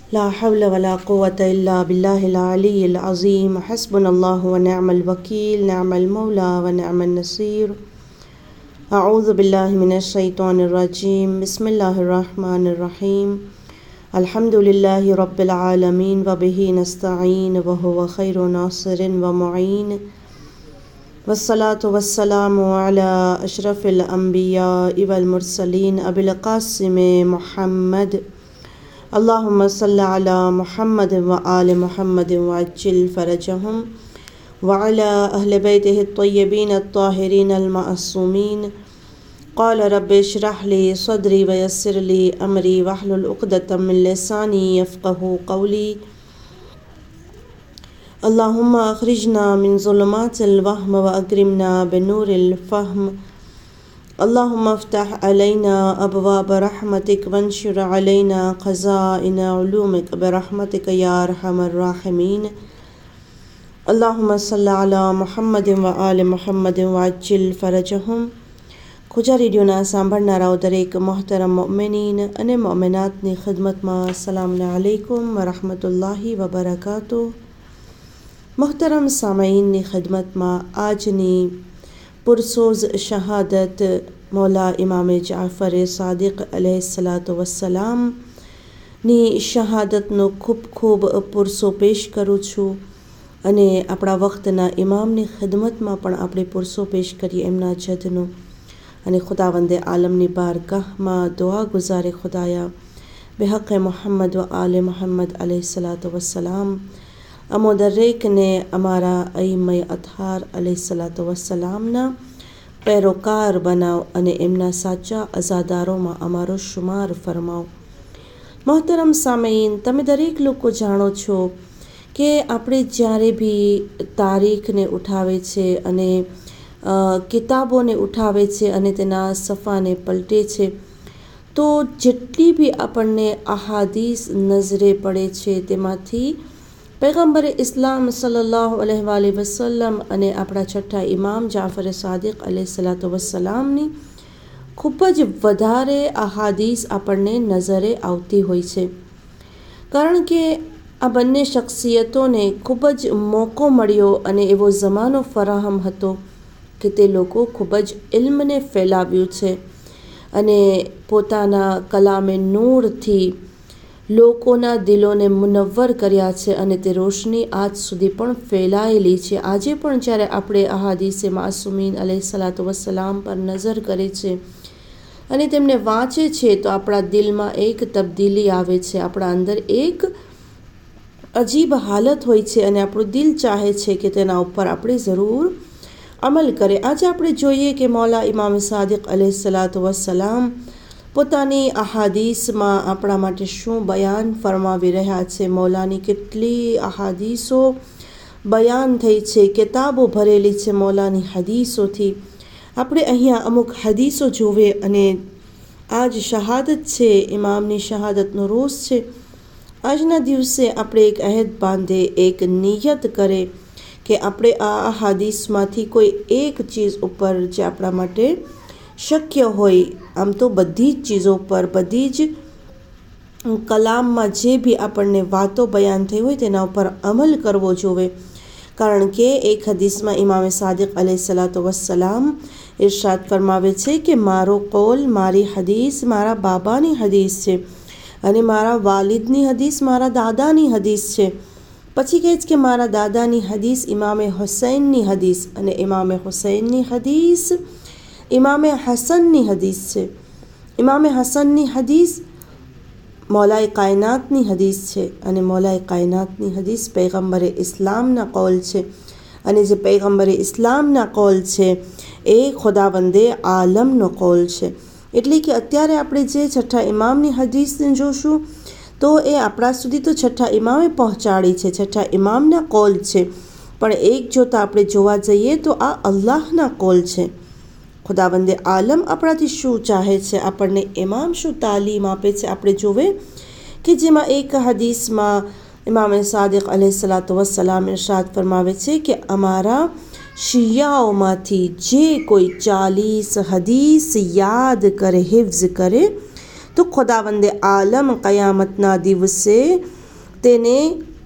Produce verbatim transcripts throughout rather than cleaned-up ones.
ला हौल वला कुव्वत इल्ला बिल्लाहिल अलिय्यिल अज़ीम हस्बुनल्लाहु व निअमल वकील निअमल मौला व निअमन नसीर। अऊज़ु बिल्लाहि मिनश शैतानिर रजीम बिस्मिल्लाहिर रहमानिर रहीम। अल्हम्दुलिल्लाहि रब्बिल आलमीन व बिही नस्तईन व हुवा खैरु नासिरिन व मुईन। वस्सलातु वस्सलामु अला अशरफिल अंबिया वल मुरसलीन अबिल क़ासिम मुहम्मद। अल्लाहुम्मा सल्लि अला मुहम्मद व आले मुहम्मद व अज्जिल फरजहुम व अला अहले बैतिहि अत्तय्यबीन अत्ताहिरीन अल-मअसूमीन। क़ाल रब्बि इश्रह ली सदरी व यस्सिर ली अमरी वहलुल उक़दतम मिन लिसानी यफ़क़हू क़ौली। अल्लाहुम्मा अख़रिजना मिन ज़ुलुमातिल वहम व अक्रिमना बिनूरिल फ़हम। अल्लाहुम्मा अफ़्तह अलैना अबवाब रहमतिक वंशुर अलैना ख़ज़ाइन उलूमिक बिरहमतिक या अरहमर राहिमीन। अल्लाहुम्मा सल्लि अला मुहम्मद व आले मुहम्मद व अज्जिल फरजहुम। खुजा रेडियोना सांभळनाराओ दरेक मोहतरम मोमिनीन અને મોમિનાતની ખિદમતમાં સલામ અલૈકુમ વ રહમતુલ્લાહિ વ બરકાતુહ। મોહતરમ સામঈનની ખિદમતમાં આજની પુરસોઝ શહાદત મૌલા ઇમામે જાફર સાદિક અલૈહિસ્સલાતુ વસ્સલામ ની શહાદતનો ખૂબ ખૂબ પુરસો પેશ કરું છું અને આપણા વખતના ઇમામની ખિદમતમાં પણ આપણે પુરસો પેશ કરીએ એમના જદનો અને ખુદાવંદે આલમની બારગાહમાં દુઆ ગુજારે ખુદાયા બેહक़ મોહમ્મદ વ આલે મોહમ્મદ અલૈહિસ્સલાતુ વસ્સલામ અમો દરેકને અમારા અઈમ્મે અતહાર અલૈહિસ્સલાતુ વસ્સલામના पैरोकार बनाओ અને એમના સાચા અઝાદારોમાં અમારો શુમાર ફરમાઓ। મોહતરમ સામঈન, તમે દરેક લોકો જાણો છો કે આપણે જ્યારે બી તારીખને ઉઠાવે છે અને કિતાબોને ઉઠાવે છે અને તેના સફાને પલટે છે તો જેટલી બી આપણને અહાદીસ નજરે પડે છે તેમાંથી पैगम्बर इस्लाम सल्लल्लाहु अलैहि वसल्लम અને આપણા છઠ્ઠા ઇમામ જાફર સાદિક અલૈહિસ્સલાતુ વસ્સલામની ખૂબ જ વધારે અહાદીસ આપણને નજરે આવતી હોય છે, કારણ કે આ બંને શખ્સિયતોને ખૂબ જ મોકો મળ્યો અને એવો જમાનો ફરાહમ હતો કે તે લોકો ખૂબ જ ઇલ્મને ફેલાવ્યું છે અને પોતાના કલામે નૂરથી લોકોના દિલોને મુનવ્વર કર્યા છે અને તે રોશની આજ સુધી પણ ફેલાયેલી છે। આજે પણ જ્યારે આપણે અહાદીસે માસૂમીન અલૈહિસ્સલાતુ વસ્સલામ પર નજર કરે છે અને તેમને વાંચે છે તો આપણા દિલમાં એક તબદીલી આવે છે, આપણા અંદર એક અજીબ હાલત હોય છે અને આપણું દિલ ચાહે છે કે તેના ઉપર આપણે જરૂર અમલ કરે। આજે આપણે જોઈએ કે મૌલા ઇમામ સાદિક અલૈહિસ્સલાતુ વસ્સલામ પોતાની અહાદીસમાં આપણા માટે શું બયાન ફરમાવી રહ્યા છે। મૌલાની કેટલી અહાદીસો બયાન થઈ છે, કિતાબો ભરેલી છે મૌલાની હદીસોથી। આપણે અહીંયા અમુક હદીસો જોવે અને આજ શહાદત છે, ઇમામની શહાદતનો રોઝ છે। આજના દિવસે આપણે એક અહેદ બાંધે, એક નિયત કરે કે આપણે આ અહાદીસમાંથી કોઈ એક ચીજ ઉપર જે આપણા માટે શક્ય હોય, આમ તો બધી જ ચીજો પર, બધી જ કલામમાં જે બી આપણને વાતો બયાન થઈ હોય તેના ઉપર અમલ કરવો જોવે, કારણ કે એક હદીસમાં ઇમામે સાદિક અલૈહિસ્સલાતુ વસ્સલામ ઇરશાદ ફરમાવે છે કે મારો કૌલ, મારી હદીસ મારા બાબાની હદીસ છે અને મારા વાલિદની હદીસ મારા દાદાની હદીસ છે। પછી કહે છે કે મારા દાદાની હદીસ ઇમામે હુસૈનની હદીસ અને ઇમામે હુસૈનની હદીસ ઇમામે હસનની હદીસ છે। ઇમામે હસનની હદીસ મૌલાએ કાયનાતની હદીસ છે અને મૌલાએ કાયનાતની હદીસ પૈગમ્બરે ઇસ્લામના કૌલ છે અને જે પૈગમ્બરે ઇસ્લામના કૌલ છે એ ખુદાવંદે આલમનો કૌલ છે। એટલે કે અત્યારે આપણે જે છઠ્ઠા ઇમામની હદીસને જોશું તો એ આપણા સુધી તો છઠ્ઠા ઇમામે પહોંચાડી છે, છઠ્ઠા ઇમામના કૌલ છે, પણ એક જોતા આપણે જોવા જઈએ તો આ અલ્લાહના કૌલ છે। ખુદાવંદે આલમ આપણાથી શું ચાહે છે, આપણને ઇમામ શું તાલીમ આપે છે, આપણે જોવે કે જેમાં એક હદીસમાં ઇમામે સાદિક અલૈહિસ્સલાતુ વસ્સલામ ઇરશાદ ફરમાવે છે કે અમારા શિયાઓમાંથી જે કોઈ ચાલીસ હદીસ યાદ કરે, હિફ્ઝ કરે તો ખુદાવંદે આલમ કયામતના દિવસે તેને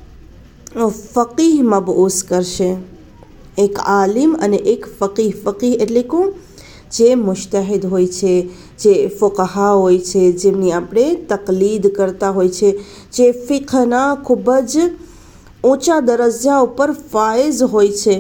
ફકીહ મબઉસ કરશે, એક આલિમ અને એક ફકીહ. ફકીહ એટલે કોણ? જે મુજતહિદ હોય છે, જે ફુકહા હોય છે, જેમની આપણે તકલીદ કરતા હોય છે, જે ફિકહના ખૂબ જ ઊંચા દરજ્જા ઉપર ફાઇઝ હોય છે.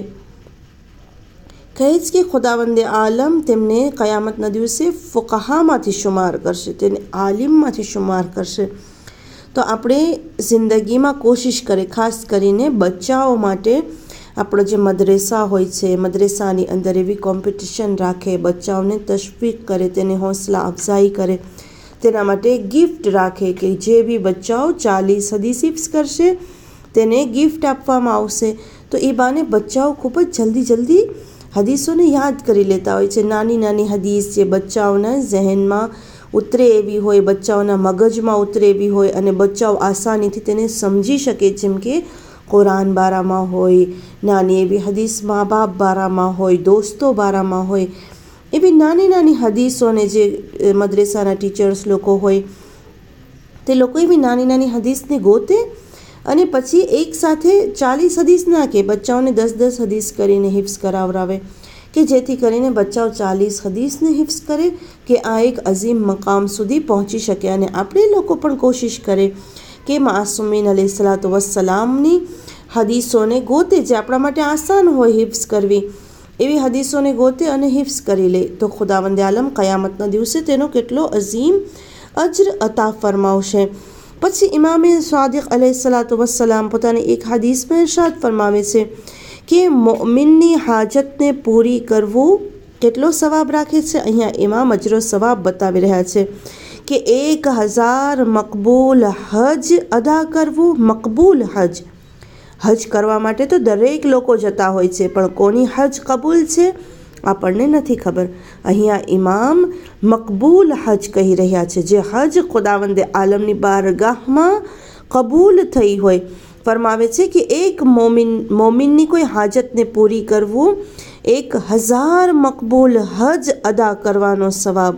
કહે છે કે ખુદાવંદે આલમ તેમને કયામતના દિવસે ફુકહામાંથી શુમાર કરશે, તેને આલિમમાંથી શુમાર કરશે. તો આપણે જિંદગીમાં કોશિશ કરે, ખાસ કરીને બચ્ચાઓ માટે આપણો જે મદરેસા હોય છે, મદરેસાની અંદર એવી કોમ્પિટિશન રાખે, બચ્ચાઓને તશવીક કરે, તેને હોંસલા અફઝાઈ કરે, તેના માટે ગિફ્ટ રાખે કે જે બી બચ્ચાઓ ચાલીસ હદીસ હિફ્ઝ કરશે તેને ગિફ્ટ આપવામાં આવશે. તો એ બાને બચ્ચાઓ ખૂબ જ જલ્દી જલ્દી હદીસોને યાદ કરી લેતા હોય છે. નાની નાની હદીસ જે બચ્ચાઓના જહેનમાં ઉતરે એવી હોય, બચ્ચાઓના મગજમાં ઉતરે એવી હોય અને બચ્ચાઓ આસાનીથી તેને સમજી શકે, જેમ કે કુરાન બારામાં હોય, નાની એવી હદીસ મા બાપ બારામાં હોય, દોસ્તો બારામાં હોય, એવી નાની નાની હદીસોને જે મદરેસાના ટીચર્સ લોકો હોય તે લોકો એવી નાની નાની હદીસને ગોતે અને પછી એક સાથે ચાલીસ હદીસ ના કે બચ્ચાઓને દસ દસ હદીસ કરીને હિફ્ઝ કરાવરાવે, કે જેથી કરીને બચ્ચાઓ ચાલીસ હદીસને હિફ્ઝ કરે કે આ એક અઝીમ મકામ સુધી પહોંચી શકે. અને આપણે લોકો પણ કોશિશ કરે કે માસુમીન અલૈહિસ્સલાતુ વસ્સલામની હદીસોને ગોતે, જે આપણા માટે આસાન હોય હિફ્ઝ કરવી, એવી હદીસોને ગોતે અને હિફ્ઝ કરી લે. તો ખુદાવંદે આલમ કયામતના દિવસે તેનો કેટલો અઝીમ અજર અતા ફરમાવશે. પછી ઇમામે સાદિક અલૈહિસ્સલાતુ વસ્સલામ પોતાની એક હદીસમાં ઇરશાદ ફરમાવે છે કે મોમિનની હાજતને પૂરી કરવું કેટલો સવાબ રાખે છે. અહીંયા ઇમામ અજરો સવાબ બતાવી રહ્યા છે કે એક હજાર મકબૂલ હજ અદા કરવું. મકબૂલ હજ, હજ કરવા માટે તો દરેક લોકો જતા હોય છે, પણ કોની હજ કબૂલ છે આપણને નથી ખબર. અહીંયા ઇમામ મકબૂલ હજ કહી રહ્યા છે, જે હજ ખુદાવંદે આલમની બારગાહમાં કબૂલ થઈ હોય. ફરમાવે છે કે એક મોમિન મોમિનની કોઈ હાજતને પૂરી કરવું, એક હજાર મકબૂલ હજ અદા કરવાનો સવાબ,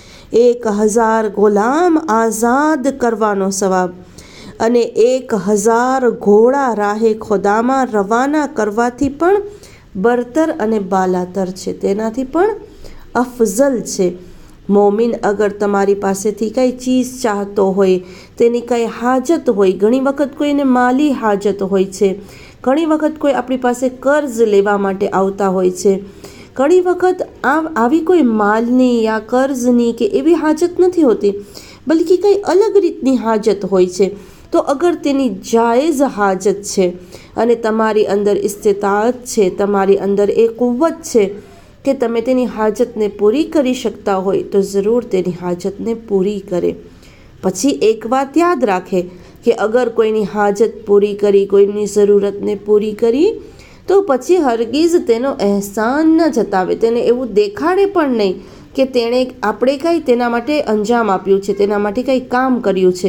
એક હજાર ગુલામ આઝાદ કરવાનો સવાબ અને એક હજાર ઘોડા રાહે ખુદામાં રવાના કરવાથી પણ બરતર અને બાલાતર છે, તેનાથી પણ અફઝલ છે. મોમિન અગર તમારી પાસેથી કંઈ ચીજ ચાહતો હોય, તેની કંઈ હાજત હોય, ઘણી વખત કોઈને માલી હાજત હોય છે, ઘણી વખત કોઈ આપણી પાસે કર્જ લેવા માટે આવતા હોય છે, ઘણી વખત આ આવી કોઈ માલની યા કર્જની કે એવી હાજત નથી હોતી, બલ્કિ કંઈ અલગ રીતની હાજત હોય છે. તો અગર તેની જાયઝ હાજત છે અને તમારી અંદર ઇસ્તિતાઅત છે, તમારી અંદર એ કુવ્વત છે કે તમે તેની હાજતને પૂરી કરી શકતા હોય, તો જરૂર તેની હાજતને પૂરી કરે. પછી એક વાત યાદ રાખે કે અગર કોઈની હાજત પૂરી કરી, કોઈની જરૂરતને પૂરી કરી, તો પછી હરગીઝ તેનો અહેસાન ન જતાવે, તેને એવું દેખાડે પણ નહીં કે તેણે આપણે કંઈ તેના માટે અંજામ આપ્યું છે, તેના માટે કંઈ કામ કર્યું છે,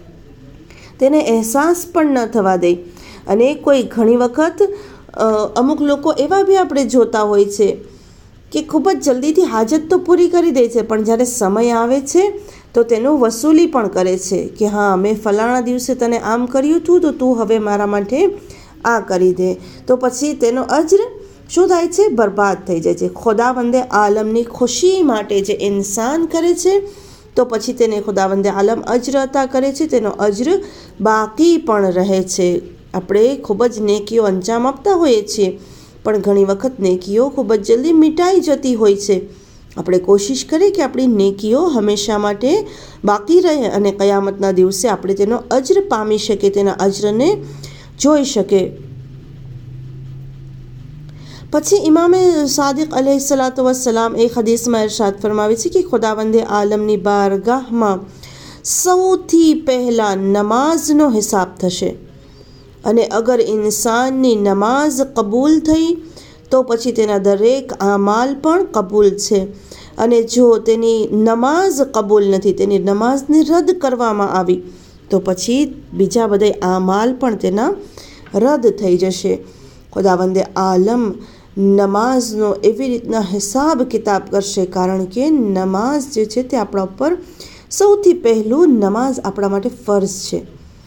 તેને અહેસાસ પણ ન થવા દે. અને કોઈ ઘણી વખત અમુક લોકો એવા બી આપણે જોતા હોય છે કે ખૂબ જ જલ્દીથી હાજત તો પૂરી કરી દે છે, પણ જ્યારે સમય આવે છે તો તેનું વસૂલી પણ કરે છે કે હા, મેં ફલાણા દિવસે તને આમ કર્યું હતું, તો તું હવે મારા માટે આ કરી દે. તો પછી તેનો અજ્ર શું થાય છે? બરબાદ થઈ જાય છે. ખુદાવંદે આલમની ખુશી માટે જે ઇન્સાન કરે છે, તો પછી તેને ખુદાવંદે આલમ અજ્ર અતા કરે છે, તેનો અજ્ર બાકી પણ રહે છે. આપણે ખૂબ જ નેકીઓ અંજામ આપતા હોઈએ છીએ, પણ ઘણી વખત નેકીઓ ખૂબ જ જલ્દી મિટાઈ જતી હોય છે. આપણે કોશિશ કરીએ કે આપણી નેકીઓ હંમેશા માટે બાકી રહે અને કયામતના દિવસે આપણે તેનો અજ્ર પામી શકીએ, તેના અજ્રને જોઈ શકે. પછી ઇમામે સાદિક અલૈહિસ્સલાતુ વસ્સલામ એક હદીસમાં ઇરશાદ ફરમાવે છે કે ખુદાવંદે આલમની બારગાહમાં સૌથી પહેલાં નમાઝનો હિસાબ થશે અને અગર ઇન્સાનની નમાઝ કબૂલ થઈ તો પછી તેના દરેક આમાલ પણ કબૂલ છે, અને જો તેની નમાઝ કબૂલ નથી, તેની નમાઝને રદ કરવામાં આવી, તો પછી બીજા બધા આમાલ પણ તેના રદ થઈ જશે. ખુદાવંદે આલમ નમાઝનો એવી રીતના હિસાબ કિતાબ કરશે, કારણ કે નમાઝ જે છે તે આપણા ઉપર સૌથી પહેલું નમાઝ આપણા માટે ફર્ઝ છે.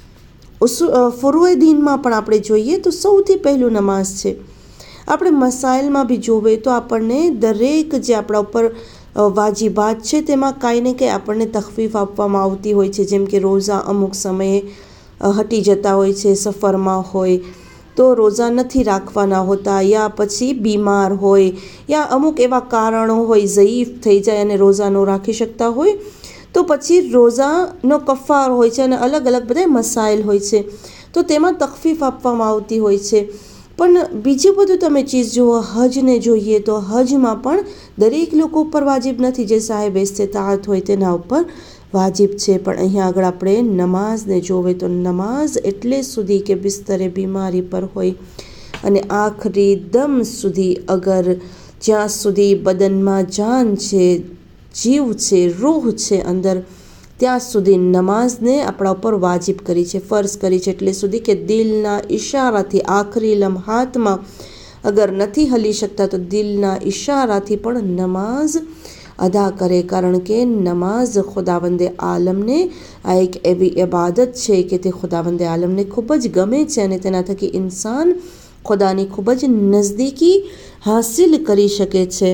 ફરોએ દીનમાં પણ આપણે જોઈએ તો સૌથી પહેલું નમાઝ છે. આપણે મસાઇલમાં બી જોવે તો આપણને દરેક જે આપણા ઉપર વાજિબાત છે તેમાં કાંઈ ને કંઈ આપણને તખફીફ આપવામાં આવતી હોય છે. જેમ કે રોઝા અમુક સમયે હટી જતા હોય છે, સફરમાં હોય તો રોઝા નથી રાખવાના હોતા, યા પછી બીમાર હોય, યા અમુક એવા કારણો હોય, ઝયીફ થઈ જાય અને રોઝા ન રાખી શકતા હોય તો પછી રોઝાનો કફાર હોય છે અને અલગ અલગ બધા મસાઇલ હોય છે તો તેમાં તખફીફ આપવામાં આવતી હોય છે. પણ બીજું બધું તમે ચીજ જુઓ, હજને જોઈએ તો હજમાં પણ દરેક લોકો ઉપર વાજિબ નથી. જે સાહેબ ઇસ્તિતાઅત હોય તેના ઉપર વાજિબ છે. પણ અહીંયા આગળ આપણે નમાઝને જોવે તો નમાઝ એટલે સુધી કે બિસ્તરે બીમારી પર હોય અને આખરી દમ સુધી, અગર જ્યાં સુધી બદનમાં જાન છે, જીવ છે, રૂહ છે અંદર, ત્યાં સુધી નમાઝને આપણા ઉપર વાજિબ કરી છે, ફર્ઝ કરી છે. એટલે સુધી કે દિલના ઈશારાથી, આખરી લમ્હાતમાં અગર નથી હલી શકતા તો દિલના ઈશારાથી પણ નમાઝ અદા કરે. કારણ કે નમાઝ ખુદાવંદે આલમને આ એક એવી ઇબાદત છે કે તે ખુદાવંદે આલમને ખૂબ જ ગમે છે અને તેના થકી ઇન્સાન ખુદાની ખૂબ જ નજદીકી હાસિલ કરી શકે છે.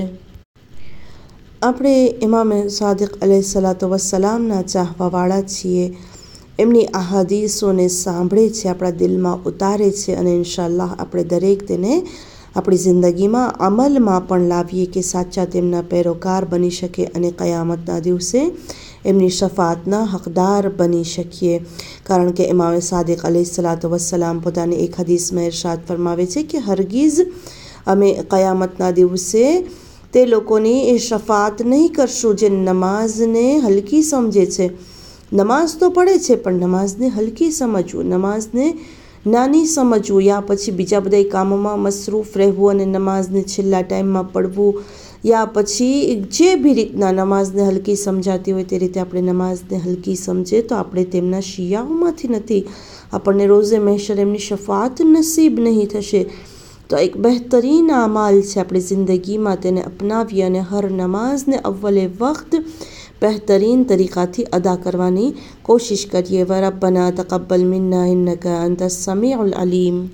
આપણે ઇમામ સાદિક અલૈહિસ્સલાતુ વસ્સલામના ચાહવાવાળા છીએ. એમની આ હદીસોને સાંભળે છે, આપણા દિલમાં ઉતારે છે અને ઇન્શાઅલ્લાહ આપણે દરેક તેને આપણી જિંદગીમાં અમલમાં પણ લાવીએ કે સાચા તેમના પેરોકાર બની શકે અને કયામતના દિવસે એમની શફાતના હકદાર બની શકીએ. કારણ કે ઇમામ સાદિક અલૈહિસ્સલાતુ વસ્સલામ પોતાની એક હદીસમાં ઇરશાદ ફરમાવે છે કે હરગીઝ અમે કયામતના દિવસે તે લોકોની એ શફાત નહીં કરશું જે નમાઝને હલકી સમજે છે. નમાઝ તો પડે છે પણ નમાઝને હલકી સમજવું, નમાઝને નાની સમજવું, યા પછી બીજા બધા કામોમાં મસરૂફ રહેવું અને નમાઝને છેલ્લા ટાઈમમાં પડવું, યા પછી જે બી રીતના નમાઝને હલકી સમજાતી હોય તે રીતે આપણે નમાઝને હલકી સમજે તો આપણે તેમના શિયાઓમાંથી નથી, આપણને રોઝે મહેશર એમની શફાત નસીબ નહીં થશે. તો એક બહેતરીન અમાલ છે, આપણી જિંદગીમાં તેને અપનાવીએ અને હર નમાઝને અવ્વલે વક્ત બહેતરીન તરીકાથી અદા કરવાની કોશિશ કરીએ. વ રબ્બના તકબ્બલ મિન્ના ઇન્નકા અંતસ સમીઉલ અલીમ.